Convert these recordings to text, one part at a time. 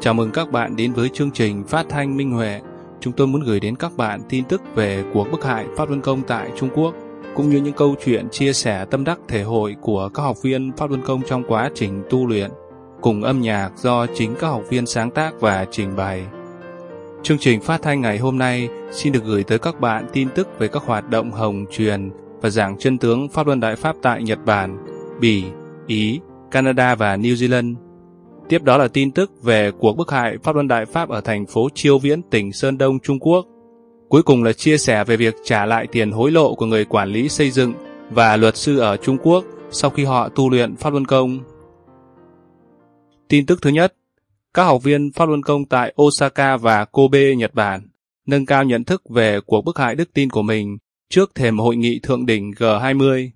Chào mừng các bạn đến với chương trình phát thanh Minh Huệ. Chúng tôi muốn gửi đến các bạn tin tức về cuộc bức hại Pháp Luân Công tại Trung Quốc, cũng như những câu chuyện chia sẻ tâm đắc thể hội của các học viên Pháp Luân Công trong quá trình tu luyện, cùng âm nhạc do chính các học viên sáng tác và trình bày. Chương trình phát thanh ngày hôm nay xin được gửi tới các bạn tin tức về các hoạt động hồng truyền và giảng chân tướng Pháp Luân Đại Pháp tại Nhật Bản, Bỉ, Ý, Canada và New Zealand. Tiếp đó là tin tức về cuộc bức hại Pháp Luân Đại Pháp ở thành phố Chiêu Viễn, tỉnh Sơn Đông, Trung Quốc. Cuối cùng là chia sẻ về việc trả lại tiền hối lộ của người quản lý xây dựng và luật sư ở Trung Quốc sau khi họ tu luyện Pháp Luân Công. Tin tức thứ nhất, các học viên Pháp Luân Công tại Osaka và Kobe, Nhật Bản, nâng cao nhận thức về cuộc bức hại đức tin của mình trước thềm hội nghị thượng đỉnh G20.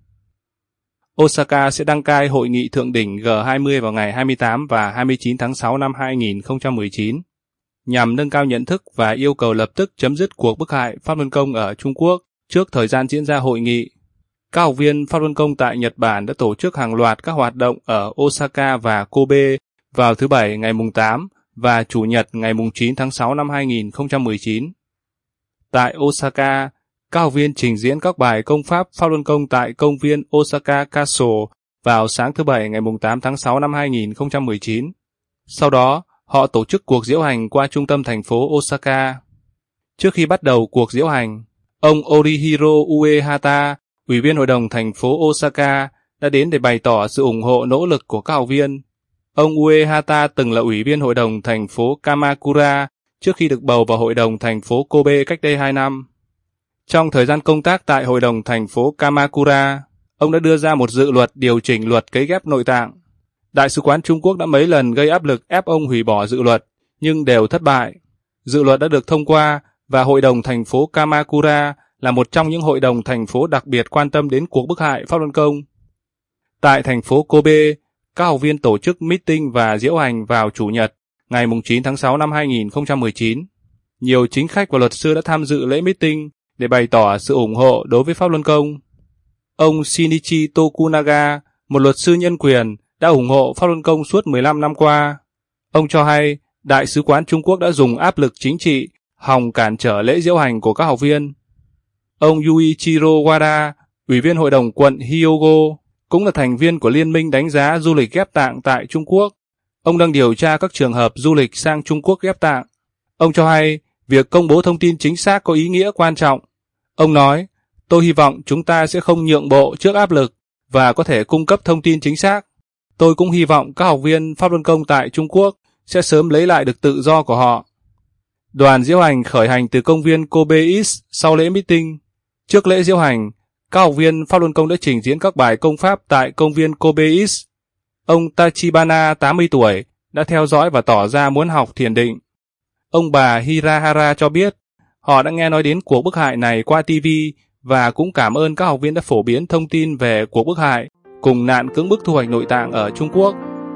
Osaka sẽ đăng cai hội nghị thượng đỉnh G20 vào ngày 28 và 29 tháng 6 năm 2019, nhằm nâng cao nhận thức và yêu cầu lập tức chấm dứt cuộc bức hại Pháp Luân Công ở Trung Quốc trước thời gian diễn ra hội nghị. Các học viên Pháp Luân Công tại Nhật Bản đã tổ chức hàng loạt các hoạt động ở Osaka và Kobe vào thứ Bảy ngày 8 và Chủ nhật ngày 9 tháng 6 năm 2019. Tại Osaka, các học viên trình diễn các bài công pháp Pháp Luân Công tại công viên Osaka Castle vào sáng thứ Bảy ngày 8 tháng 6 năm 2019. Sau đó, họ tổ chức cuộc diễu hành qua trung tâm thành phố Osaka. Trước khi bắt đầu cuộc diễu hành, ông Orihiro Uehata, Ủy viên Hội đồng thành phố Osaka, đã đến để bày tỏ sự ủng hộ nỗ lực của các học viên. Ông Uehata từng là Ủy viên Hội đồng thành phố Kamakura trước khi được bầu vào Hội đồng thành phố Kobe cách đây 2 năm. Trong thời gian công tác tại Hội đồng thành phố Kamakura, ông đã đưa ra một dự luật điều chỉnh luật cấy ghép nội tạng. Đại sứ quán Trung Quốc đã mấy lần gây áp lực ép ông hủy bỏ dự luật, nhưng đều thất bại. Dự luật đã được thông qua và Hội đồng thành phố Kamakura là một trong những hội đồng thành phố đặc biệt quan tâm đến cuộc bức hại Pháp Luân Công. Tại thành phố Kobe, các học viên tổ chức meeting và diễu hành vào Chủ nhật, ngày 9 tháng 6 năm 2019. Nhiều chính khách và luật sư đã tham dự lễ meeting để bày tỏ sự ủng hộ đối với Pháp Luân Công. Ông Shinichi Tokunaga, một luật sư nhân quyền, đã ủng hộ Pháp Luân Công suốt 15 năm qua. Ông cho hay, Đại sứ quán Trung Quốc đã dùng áp lực chính trị hòng cản trở lễ diễu hành của các học viên. Ông Yuichiro Wada, Ủy viên Hội đồng quận Hyogo, cũng là thành viên của Liên minh đánh giá du lịch ghép tạng tại Trung Quốc. Ông đang điều tra các trường hợp du lịch sang Trung Quốc ghép tạng. Ông cho hay, việc công bố thông tin chính xác có ý nghĩa quan trọng. Ông nói, tôi hy vọng chúng ta sẽ không nhượng bộ trước áp lực và có thể cung cấp thông tin chính xác. Tôi cũng hy vọng các học viên Pháp Luân Công tại Trung Quốc sẽ sớm lấy lại được tự do của họ. Đoàn diễu hành khởi hành từ công viên Kobe East sau lễ meeting. Trước lễ diễu hành, các học viên Pháp Luân Công đã trình diễn các bài công pháp tại công viên Kobe East. Ông Tachibana, 80 tuổi, đã theo dõi và tỏ ra muốn học thiền định. Ông bà Hirahara cho biết, họ đã nghe nói đến cuộc bức hại này qua TV và cũng cảm ơn các học viên đã phổ biến thông tin về cuộc bức hại cùng nạn cưỡng bức thu hoạch nội tạng ở Trung Quốc.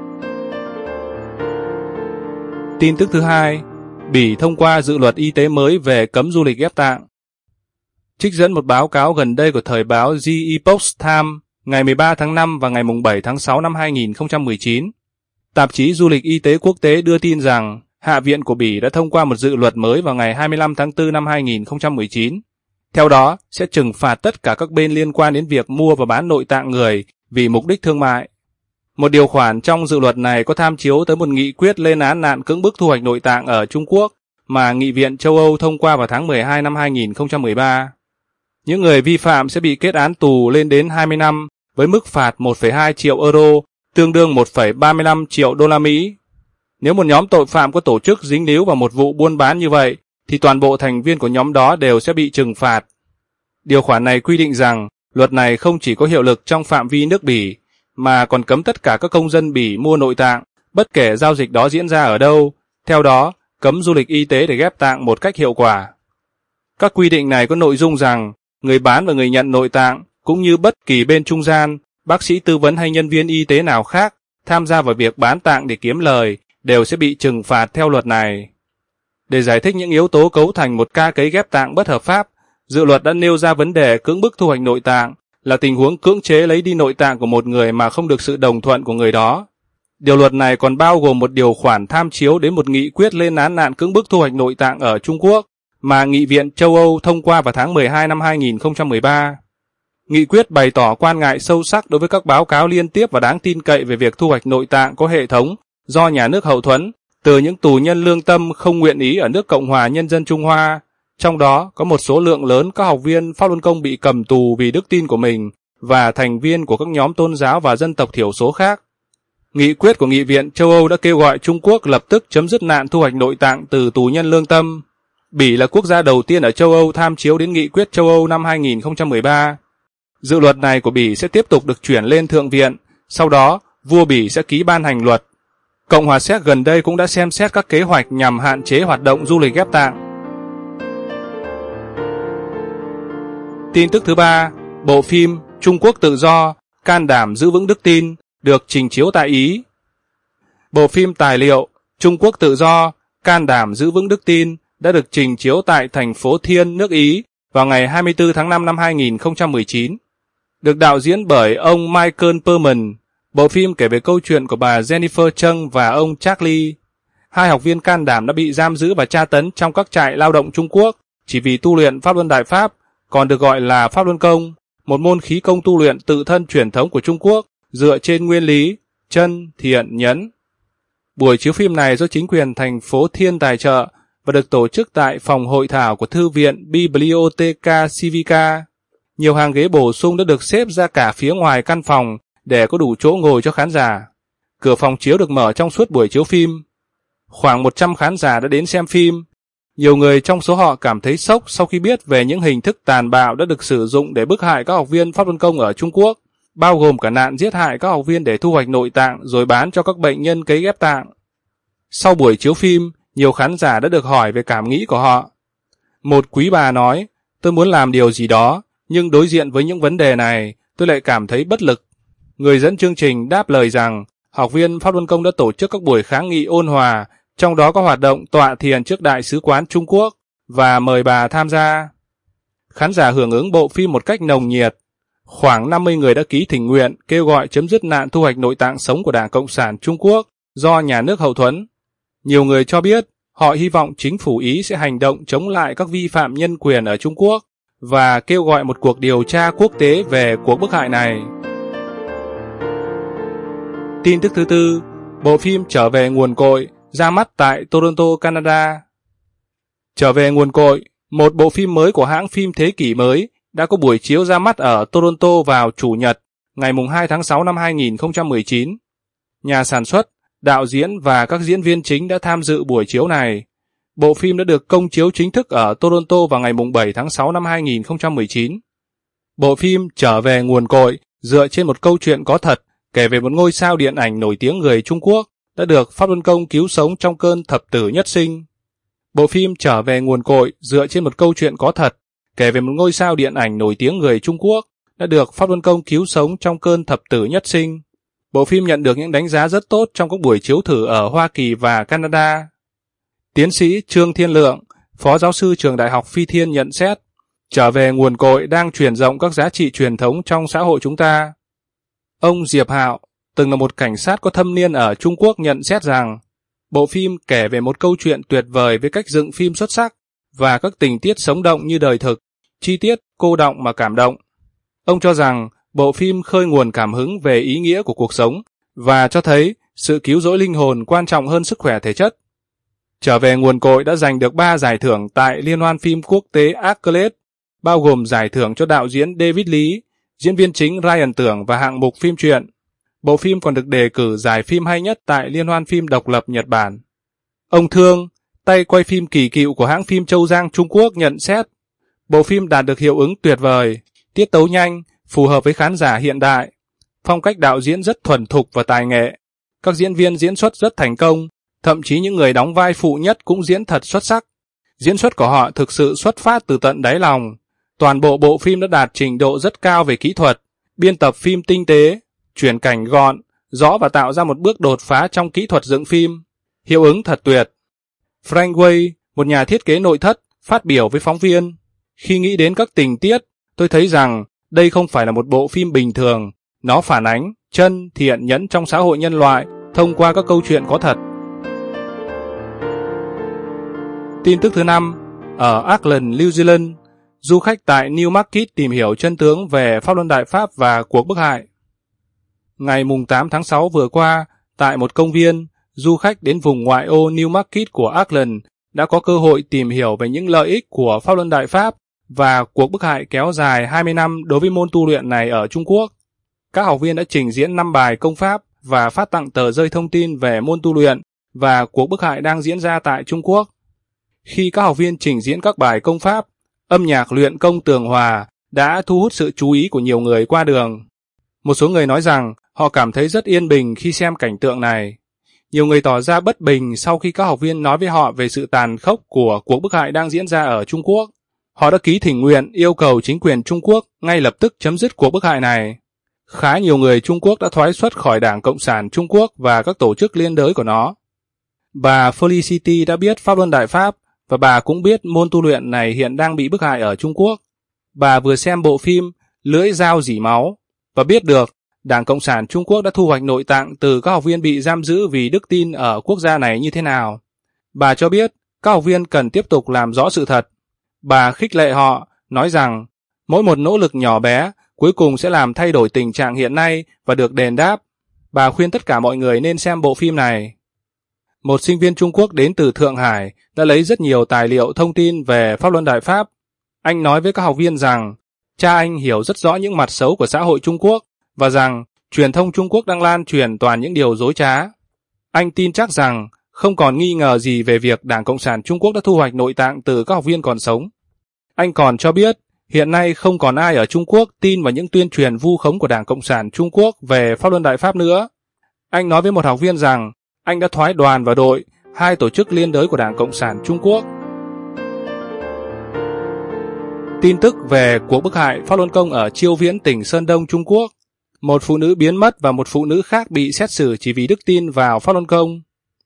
Tin tức thứ hai, Bỉ thông qua dự luật y tế mới về cấm du lịch ghép tạng. Trích dẫn một báo cáo gần đây của thời báo The Epoch Times ngày 13 tháng 5 và ngày 7 tháng 6 năm 2019, tạp chí Du lịch Y tế Quốc tế đưa tin rằng Hạ viện của Bỉ đã thông qua một dự luật mới vào ngày 25 tháng 4 năm 2019. Theo đó, sẽ trừng phạt tất cả các bên liên quan đến việc mua và bán nội tạng người vì mục đích thương mại. Một điều khoản trong dự luật này có tham chiếu tới một nghị quyết lên án nạn cưỡng bức thu hoạch nội tạng ở Trung Quốc mà Nghị viện châu Âu thông qua vào tháng 12 năm 2013. Những người vi phạm sẽ bị kết án tù lên đến 20 năm với mức phạt 1,2 triệu euro, tương đương 1,35 triệu đô la Mỹ. Nếu một nhóm tội phạm có tổ chức dính líu vào một vụ buôn bán như vậy, thì toàn bộ thành viên của nhóm đó đều sẽ bị trừng phạt. Điều khoản này quy định rằng, luật này không chỉ có hiệu lực trong phạm vi nước Bỉ, mà còn cấm tất cả các công dân Bỉ mua nội tạng, bất kể giao dịch đó diễn ra ở đâu. Theo đó, cấm du lịch y tế để ghép tạng một cách hiệu quả. Các quy định này có nội dung rằng, người bán và người nhận nội tạng, cũng như bất kỳ bên trung gian, bác sĩ tư vấn hay nhân viên y tế nào khác, tham gia vào việc bán tạng để kiếm lời, đều sẽ bị trừng phạt theo luật này. Để giải thích những yếu tố cấu thành một ca cấy ghép tạng bất hợp pháp, dự luật đã nêu ra vấn đề cưỡng bức thu hoạch nội tạng là tình huống cưỡng chế lấy đi nội tạng của một người mà không được sự đồng thuận của người đó. Điều luật này còn bao gồm một điều khoản tham chiếu đến một nghị quyết lên án nạn cưỡng bức thu hoạch nội tạng ở Trung Quốc mà Nghị viện châu Âu thông qua vào tháng 12 năm 2013. Nghị quyết bày tỏ quan ngại sâu sắc đối với các báo cáo liên tiếp và đáng tin cậy về việc thu hoạch nội tạng có hệ thống do nhà nước hậu thuẫn từ những tù nhân lương tâm không nguyện ý ở nước Cộng hòa Nhân dân Trung Hoa. Trong đó có một số lượng lớn các học viên Pháp Luân Công bị cầm tù vì đức tin của mình và thành viên của các nhóm tôn giáo và dân tộc thiểu số khác. Nghị quyết của Nghị viện châu Âu đã kêu gọi Trung Quốc lập tức chấm dứt nạn thu hoạch nội tạng từ tù nhân lương tâm. Bỉ là quốc gia đầu tiên ở châu Âu tham chiếu đến Nghị quyết châu Âu năm 2013. Dự luật này của Bỉ sẽ tiếp tục được chuyển lên Thượng viện, sau đó vua Bỉ sẽ ký ban hành luật. Cộng hòa Séc gần đây cũng đã xem xét các kế hoạch nhằm hạn chế hoạt động du lịch ghép tạng. Tin tức thứ ba, bộ phim Trung Quốc tự do, can đảm giữ vững đức tin được trình chiếu tại Ý. Bộ phim tài liệu Trung Quốc tự do, can đảm giữ vững đức tin đã được trình chiếu tại thành phố Thiên, nước Ý vào ngày 24 tháng 5 năm 2019. Được đạo diễn bởi ông Michael Perman, bộ phim kể về câu chuyện của bà Jennifer Chung và ông Charlie, hai học viên can đảm đã bị giam giữ và tra tấn trong các trại lao động Trung Quốc chỉ vì tu luyện Pháp Luân Đại Pháp, còn được gọi là Pháp Luân Công, một môn khí công tu luyện tự thân truyền thống của Trung Quốc dựa trên nguyên lý chân, thiện, nhẫn. Buổi chiếu phim này do chính quyền thành phố Thiên tài trợ và được tổ chức tại phòng hội thảo của Thư viện Biblioteca Civica. Nhiều hàng ghế bổ sung đã được xếp ra cả phía ngoài căn phòng để có đủ chỗ ngồi cho khán giả. Cửa phòng chiếu được mở trong suốt buổi chiếu phim. Khoảng 100 khán giả đã đến xem phim. Nhiều người trong số họ cảm thấy sốc sau khi biết về những hình thức tàn bạo đã được sử dụng để bức hại các học viên Pháp Luân Công ở Trung Quốc, bao gồm cả nạn giết hại các học viên để thu hoạch nội tạng rồi bán cho các bệnh nhân cấy ghép tạng. Sau buổi chiếu phim, nhiều khán giả đã được hỏi về cảm nghĩ của họ. Một quý bà nói, tôi muốn làm điều gì đó, nhưng đối diện với những vấn đề này, tôi lại cảm thấy bất lực. Người dẫn chương trình đáp lời rằng, học viên Pháp Luân Công đã tổ chức các buổi kháng nghị ôn hòa, trong đó có hoạt động tọa thiền trước Đại sứ quán Trung Quốc, và mời bà tham gia. Khán giả hưởng ứng bộ phim một cách nồng nhiệt. Khoảng 50 người đã ký thỉnh nguyện kêu gọi chấm dứt nạn thu hoạch nội tạng sống của Đảng Cộng sản Trung Quốc do nhà nước hậu thuẫn. Nhiều người cho biết họ hy vọng chính phủ Ý sẽ hành động chống lại các vi phạm nhân quyền ở Trung Quốc và kêu gọi một cuộc điều tra quốc tế về cuộc bức hại này. Tin tức thứ tư, bộ phim Trở về nguồn cội ra mắt tại Toronto, Canada. Trở về nguồn cội, một bộ phim mới của hãng phim Thế kỷ mới, đã có buổi chiếu ra mắt ở Toronto vào Chủ nhật, ngày 2 tháng 6 năm 2019. Nhà sản xuất, đạo diễn và các diễn viên chính đã tham dự buổi chiếu này. Bộ phim đã được công chiếu chính thức ở Toronto vào ngày 7 tháng 6 năm 2019. Bộ phim Trở về nguồn cội dựa trên một câu chuyện có thật kể về một ngôi sao điện ảnh nổi tiếng người Trung Quốc đã được Pháp Luân Công cứu sống trong cơn thập tử nhất sinh. Bộ phim Trở về nguồn cội dựa trên một câu chuyện có thật kể về một ngôi sao điện ảnh nổi tiếng người Trung Quốc đã được Pháp Luân Công cứu sống trong cơn thập tử nhất sinh. Bộ phim nhận được những đánh giá rất tốt trong các buổi chiếu thử ở Hoa Kỳ và Canada. Tiến sĩ Trương Thiên Lượng, Phó Giáo sư Trường Đại học Phi Thiên nhận xét, Trở về nguồn cội đang truyền rộng các giá trị truyền thống trong xã hội chúng ta. Ông Diệp Hạo, từng là một cảnh sát có thâm niên ở Trung Quốc nhận xét rằng, bộ phim kể về một câu chuyện tuyệt vời với cách dựng phim xuất sắc và các tình tiết sống động như đời thực, chi tiết, cô đọng mà cảm động. Ông cho rằng, bộ phim khơi nguồn cảm hứng về ý nghĩa của cuộc sống và cho thấy sự cứu rỗi linh hồn quan trọng hơn sức khỏe thể chất. Trở về nguồn cội đã giành được 3 giải thưởng tại Liên hoan phim quốc tế Accolade, bao gồm giải thưởng cho đạo diễn David Lee, diễn viên chính Ryan Tưởng và hạng mục phim truyện. Bộ phim còn được đề cử giải phim hay nhất tại Liên hoan phim độc lập Nhật Bản. Ông Thương, tay quay phim kỳ cựu của hãng phim Châu Giang Trung Quốc nhận xét, bộ phim đạt được hiệu ứng tuyệt vời, tiết tấu nhanh, phù hợp với khán giả hiện đại. Phong cách đạo diễn rất thuần thục và tài nghệ. Các diễn viên diễn xuất rất thành công, thậm chí những người đóng vai phụ nhất cũng diễn thật xuất sắc. Diễn xuất của họ thực sự xuất phát từ tận đáy lòng. Toàn bộ bộ phim đã đạt trình độ rất cao về kỹ thuật, biên tập phim tinh tế, chuyển cảnh gọn, rõ và tạo ra một bước đột phá trong kỹ thuật dựng phim. Hiệu ứng thật tuyệt. Frank Way, một nhà thiết kế nội thất, phát biểu với phóng viên. Khi nghĩ đến các tình tiết, tôi thấy rằng đây không phải là một bộ phim bình thường. Nó phản ánh chân, thiện, nhẫn trong xã hội nhân loại thông qua các câu chuyện có thật. Tin tức thứ 5, ở Auckland, New Zealand, du khách tại Newmarket tìm hiểu chân tướng về pháp luân đại pháp và cuộc bức hại. Ngày 8 tháng 6 vừa qua, tại một công viên, du khách đến vùng ngoại ô Newmarket của Auckland đã có cơ hội tìm hiểu về những lợi ích của pháp luân đại pháp và cuộc bức hại kéo dài 20 năm đối với môn tu luyện này ở Trung Quốc. Các học viên đã trình diễn 5 bài công pháp và phát tặng tờ rơi thông tin về môn tu luyện và cuộc bức hại đang diễn ra tại Trung Quốc. Khi các học viên trình diễn các bài công pháp, âm nhạc luyện công tường hòa đã thu hút sự chú ý của nhiều người qua đường. Một số người nói rằng họ cảm thấy rất yên bình khi xem cảnh tượng này. Nhiều người tỏ ra bất bình sau khi các học viên nói với họ về sự tàn khốc của cuộc bức hại đang diễn ra ở Trung Quốc. Họ đã ký thỉnh nguyện yêu cầu chính quyền Trung Quốc ngay lập tức chấm dứt cuộc bức hại này. Khá nhiều người Trung Quốc đã thoái xuất khỏi Đảng Cộng sản Trung Quốc và các tổ chức liên đới của nó. Bà Felicity đã biết pháp luân đại pháp và bà cũng biết môn tu luyện này hiện đang bị bức hại ở Trung Quốc. Bà vừa xem bộ phim Lưỡi dao rỉ máu và biết được Đảng Cộng sản Trung Quốc đã thu hoạch nội tạng từ các học viên bị giam giữ vì đức tin ở quốc gia này như thế nào. Bà cho biết các học viên cần tiếp tục làm rõ sự thật. Bà khích lệ họ, nói rằng mỗi một nỗ lực nhỏ bé cuối cùng sẽ làm thay đổi tình trạng hiện nay và được đền đáp. Bà khuyên tất cả mọi người nên xem bộ phim này. Một sinh viên Trung Quốc đến từ Thượng Hải đã lấy rất nhiều tài liệu thông tin về pháp luân đại pháp. Anh nói với các học viên rằng cha anh hiểu rất rõ những mặt xấu của xã hội Trung Quốc và rằng truyền thông Trung Quốc đang lan truyền toàn những điều dối trá. Anh tin chắc rằng không còn nghi ngờ gì về việc Đảng Cộng sản Trung Quốc đã thu hoạch nội tạng từ các học viên còn sống. Anh còn cho biết hiện nay không còn ai ở Trung Quốc tin vào những tuyên truyền vu khống của Đảng Cộng sản Trung Quốc về pháp luân đại pháp nữa. Anh nói với một học viên rằng anh đã thoái đoàn và đội, hai tổ chức liên đới của Đảng Cộng sản Trung Quốc. Tin tức về cuộc bức hại Pháp Luân Công ở Chiêu Viễn, tỉnh Sơn Đông, Trung Quốc. Một phụ nữ biến mất và một phụ nữ khác bị xét xử chỉ vì đức tin vào Pháp Luân Công.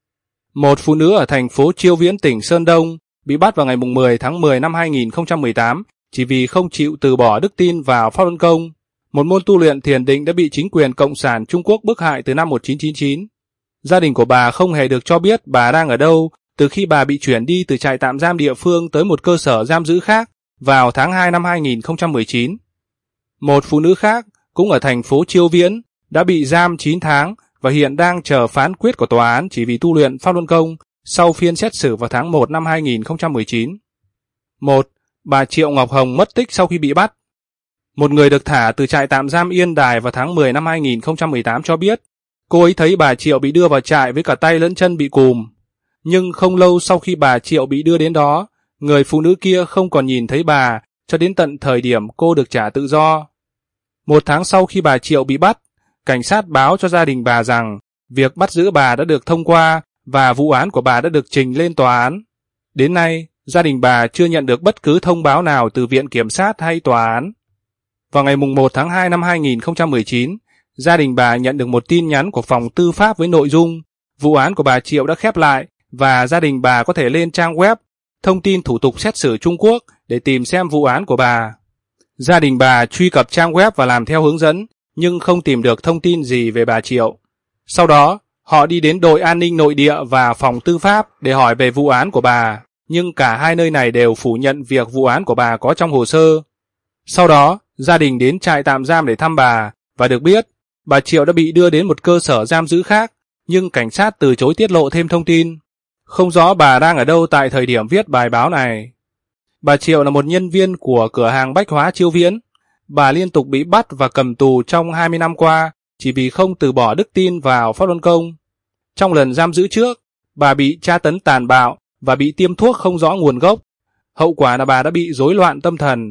Một phụ nữ ở thành phố Chiêu Viễn, tỉnh Sơn Đông bị bắt vào ngày 10 tháng 10 năm 2018 chỉ vì không chịu từ bỏ đức tin vào Pháp Luân Công, một môn tu luyện thiền định đã bị chính quyền Cộng sản Trung Quốc bức hại từ năm 1999. Gia đình của bà không hề được cho biết bà đang ở đâu từ khi bà bị chuyển đi từ trại tạm giam địa phương tới một cơ sở giam giữ khác vào tháng 2 năm 2019. Một phụ nữ khác, cũng ở thành phố Chiêu Viễn, đã bị giam 9 tháng và hiện đang chờ phán quyết của tòa án chỉ vì tu luyện Pháp Luân Công sau phiên xét xử vào tháng 1 năm 2019. 1. Bà Triệu Ngọc Hồng mất tích sau khi bị bắt. Một người được thả từ trại tạm giam Yên Đài vào tháng 10 năm 2018 cho biết, cô ấy thấy bà Triệu bị đưa vào trại với cả tay lẫn chân bị cùm. Nhưng không lâu sau khi bà Triệu bị đưa đến đó, người phụ nữ kia không còn nhìn thấy bà cho đến tận thời điểm cô được trả tự do. 1 tháng sau khi bà Triệu bị bắt, cảnh sát báo cho gia đình bà rằng việc bắt giữ bà đã được thông qua và vụ án của bà đã được trình lên tòa án. Đến nay, gia đình bà chưa nhận được bất cứ thông báo nào từ Viện Kiểm sát hay tòa án. Vào ngày 1 tháng 2 năm 2019, gia đình bà nhận được một tin nhắn của phòng tư pháp với nội dung vụ án của bà Triệu đã khép lại và gia đình bà có thể lên trang web thông tin thủ tục xét xử Trung Quốc để tìm xem vụ án của bà. Gia đình bà truy cập trang web và làm theo hướng dẫn, nhưng không tìm được thông tin gì về bà Triệu. Sau đó, họ đi đến đội an ninh nội địa và phòng tư pháp để hỏi về vụ án của bà, nhưng cả hai nơi này đều phủ nhận việc vụ án của bà có trong hồ sơ. Sau đó, gia đình đến trại tạm giam để thăm bà và được biết bà Triệu đã bị đưa đến một cơ sở giam giữ khác, nhưng cảnh sát từ chối tiết lộ thêm thông tin. Không rõ bà đang ở đâu tại thời điểm viết bài báo này. Bà Triệu là một nhân viên của cửa hàng bách hóa Chiêu Viễn. Bà liên tục bị bắt và cầm tù trong 20 năm qua chỉ vì không từ bỏ đức tin vào Pháp Luân Công. Trong lần giam giữ trước, bà bị tra tấn tàn bạo và bị tiêm thuốc không rõ nguồn gốc. Hậu quả là bà đã bị rối loạn tâm thần.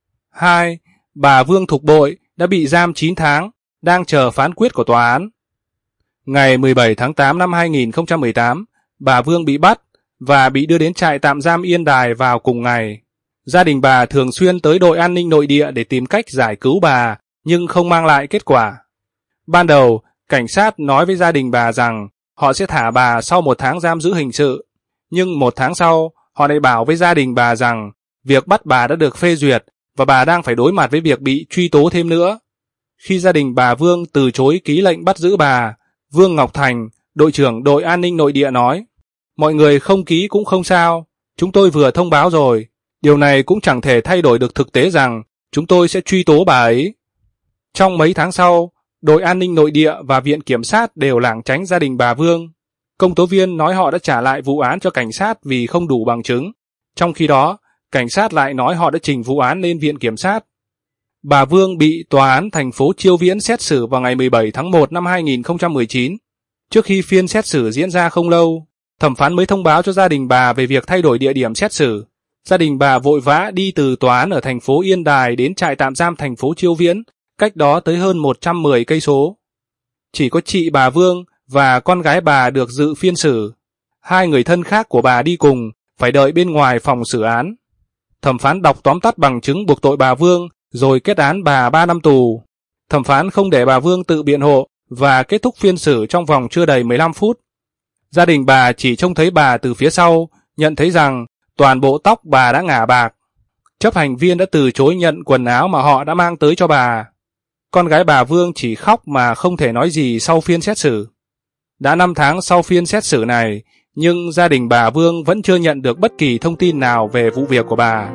2. Bà Vương Thục Bội đã bị giam 9 tháng, đang chờ phán quyết của tòa án. Ngày 17 tháng 8 năm 2018, bà Vương bị bắt và bị đưa đến trại tạm giam Yên Đài vào cùng ngày. Gia đình bà thường xuyên tới đội an ninh nội địa để tìm cách giải cứu bà, nhưng không mang lại kết quả. Ban đầu, cảnh sát nói với gia đình bà rằng họ sẽ thả bà sau 1 tháng giam giữ hình sự. Nhưng 1 tháng sau, họ lại bảo với gia đình bà rằng việc bắt bà đã được phê duyệt và bà đang phải đối mặt với việc bị truy tố thêm nữa. Khi gia đình bà Vương từ chối ký lệnh bắt giữ bà, Vương Ngọc Thành, đội trưởng đội an ninh nội địa nói, mọi người không ký cũng không sao, chúng tôi vừa thông báo rồi, điều này cũng chẳng thể thay đổi được thực tế rằng chúng tôi sẽ truy tố bà ấy. Trong mấy tháng sau, đội an ninh nội địa và viện kiểm sát đều lảng tránh gia đình bà Vương. Công tố viên nói họ đã trả lại vụ án cho cảnh sát vì không đủ bằng chứng. Trong khi đó, cảnh sát lại nói họ đã trình vụ án lên viện kiểm sát. Bà Vương bị tòa án thành phố Chiêu Viễn xét xử vào ngày 17 tháng 1 năm 2019. Trước khi phiên xét xử diễn ra không lâu, thẩm phán mới thông báo cho gia đình bà về việc thay đổi địa điểm xét xử. Gia đình bà vội vã đi từ tòa án ở thành phố Yên Đài đến trại tạm giam thành phố Chiêu Viễn, cách đó tới hơn 110 cây số. Chỉ có chị bà Vương và con gái bà được dự phiên xử. 2 người thân khác của bà đi cùng, phải đợi bên ngoài phòng xử án. Thẩm phán đọc tóm tắt bằng chứng buộc tội bà Vương, rồi kết án bà 3 năm tù. Thẩm phán không để bà Vương tự biện hộ và kết thúc phiên xử trong vòng chưa đầy 15 phút. Gia đình bà chỉ trông thấy bà từ phía sau, nhận thấy rằng toàn bộ tóc bà đã ngả bạc. Chấp hành viên đã từ chối nhận quần áo mà họ đã mang tới cho bà. Con gái bà Vương chỉ khóc mà không thể nói gì sau phiên xét xử. Đã 5 tháng sau phiên xét xử này, nhưng gia đình bà Vương vẫn chưa nhận được bất kỳ thông tin nào về vụ việc của bà.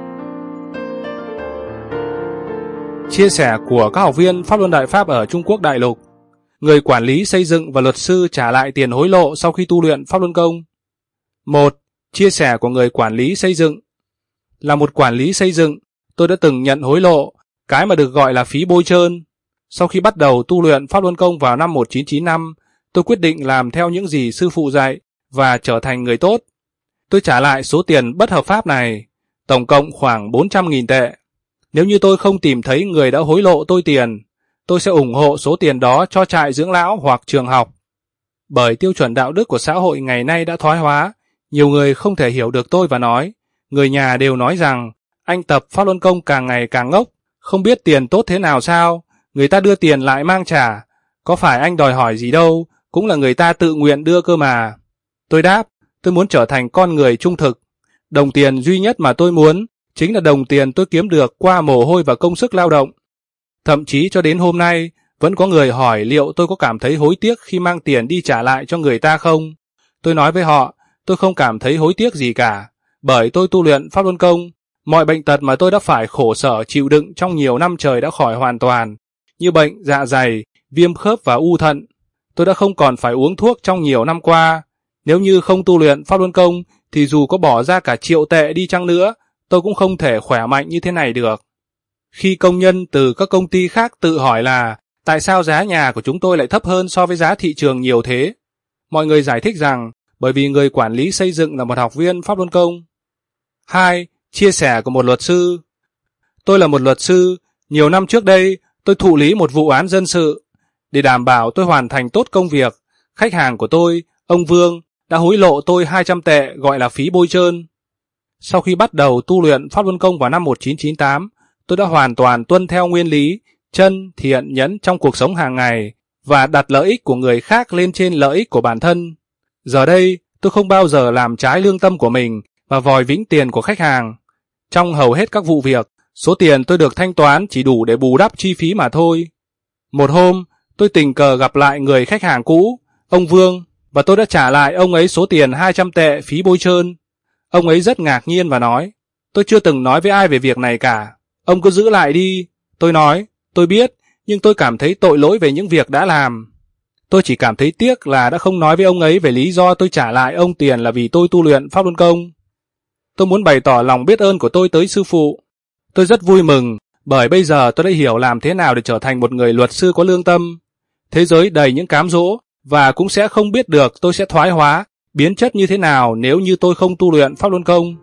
Chia sẻ của các học viên Pháp luân Đại Pháp ở Trung Quốc đại lục. Người quản lý xây dựng và luật sư trả lại tiền hối lộ sau khi tu luyện Pháp luân công. 1. Chia sẻ của người quản lý xây dựng. Là một quản lý xây dựng, tôi đã từng nhận hối lộ, cái mà được gọi là phí bôi trơn. Sau khi bắt đầu tu luyện Pháp luân công vào năm 1995, tôi quyết định làm theo những gì sư phụ dạy và trở thành người tốt. Tôi trả lại số tiền bất hợp pháp này, tổng cộng khoảng 400.000 tệ. Nếu như tôi không tìm thấy người đã hối lộ tôi tiền, tôi sẽ ủng hộ số tiền đó cho trại dưỡng lão hoặc trường học. Bởi tiêu chuẩn đạo đức của xã hội ngày nay đã thoái hóa, nhiều người không thể hiểu được tôi và nói, người nhà đều nói rằng, anh tập Pháp luân công càng ngày càng ngốc, không biết tiền tốt thế nào sao, người ta đưa tiền lại mang trả, có phải anh đòi hỏi gì đâu, cũng là người ta tự nguyện đưa cơ mà. Tôi đáp, tôi muốn trở thành con người trung thực. Đồng tiền duy nhất mà tôi muốn, chính là đồng tiền tôi kiếm được qua mồ hôi và công sức lao động. Thậm chí cho đến hôm nay, vẫn có người hỏi liệu tôi có cảm thấy hối tiếc khi mang tiền đi trả lại cho người ta không. Tôi nói với họ, tôi không cảm thấy hối tiếc gì cả, bởi tôi tu luyện Pháp luân công. Mọi bệnh tật mà tôi đã phải khổ sở chịu đựng trong nhiều năm trời đã khỏi hoàn toàn, như bệnh dạ dày, viêm khớp và u thận. Tôi đã không còn phải uống thuốc trong nhiều năm qua. Nếu như không tu luyện Pháp luân công, thì dù có bỏ ra cả triệu tệ đi chăng nữa, tôi cũng không thể khỏe mạnh như thế này được. Khi công nhân từ các công ty khác tự hỏi là tại sao giá nhà của chúng tôi lại thấp hơn so với giá thị trường nhiều thế, mọi người giải thích rằng bởi vì người quản lý xây dựng là một học viên Pháp luân công. 2. Chia sẻ của một luật sư. Tôi là một luật sư. Nhiều năm trước đây, tôi thụ lý một vụ án dân sự. Để đảm bảo tôi hoàn thành tốt công việc, khách hàng của tôi, ông Vương, đã hối lộ tôi 200 tệ gọi là phí bôi trơn. Sau khi bắt đầu tu luyện Pháp luân công vào năm 1998, tôi đã hoàn toàn tuân theo nguyên lý chân, thiện, nhẫn trong cuộc sống hàng ngày và đặt lợi ích của người khác lên trên lợi ích của bản thân. Giờ đây, tôi không bao giờ làm trái lương tâm của mình và vòi vĩnh tiền của khách hàng. Trong hầu hết các vụ việc, số tiền tôi được thanh toán chỉ đủ để bù đắp chi phí mà thôi. Một hôm, tôi tình cờ gặp lại người khách hàng cũ, ông Vương, và tôi đã trả lại ông ấy số tiền 200 tệ phí bôi trơn. Ông ấy rất ngạc nhiên và nói, tôi chưa từng nói với ai về việc này cả. Ông cứ giữ lại đi. Tôi nói, tôi biết, nhưng tôi cảm thấy tội lỗi về những việc đã làm. Tôi chỉ cảm thấy tiếc là đã không nói với ông ấy về lý do tôi trả lại ông tiền là vì tôi tu luyện Pháp luân công. Tôi muốn bày tỏ lòng biết ơn của tôi tới sư phụ. Tôi rất vui mừng, bởi bây giờ tôi đã hiểu làm thế nào để trở thành một người luật sư có lương tâm. Thế giới đầy những cám dỗ, và cũng sẽ không biết được tôi sẽ thoái hóa, biến chất như thế nào nếu như tôi không tu luyện Pháp luân công.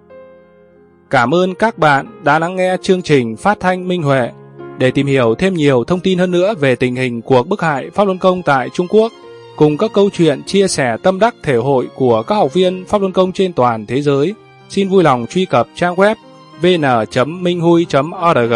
Cảm ơn các bạn đã lắng nghe chương trình phát thanh Minh Huệ. Để tìm hiểu thêm nhiều thông tin hơn nữa về tình hình cuộc bức hại Pháp luân công tại Trung Quốc, cùng các câu chuyện chia sẻ tâm đắc thể hội của các học viên Pháp luân công trên toàn thế giới, xin vui lòng truy cập trang web vn.minhui.org.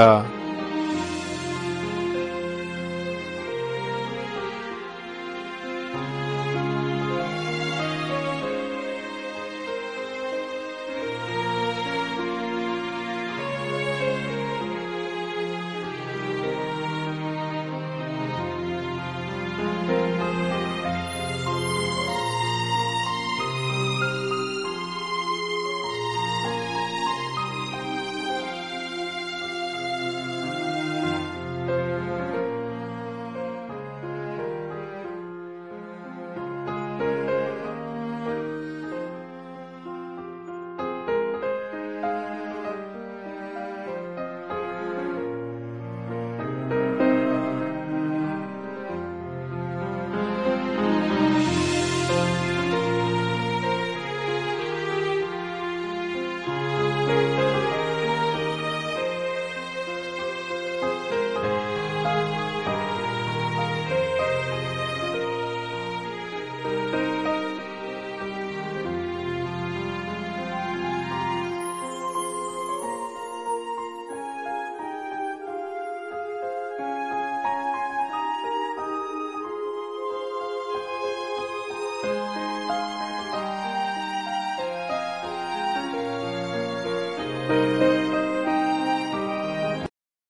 Thank you.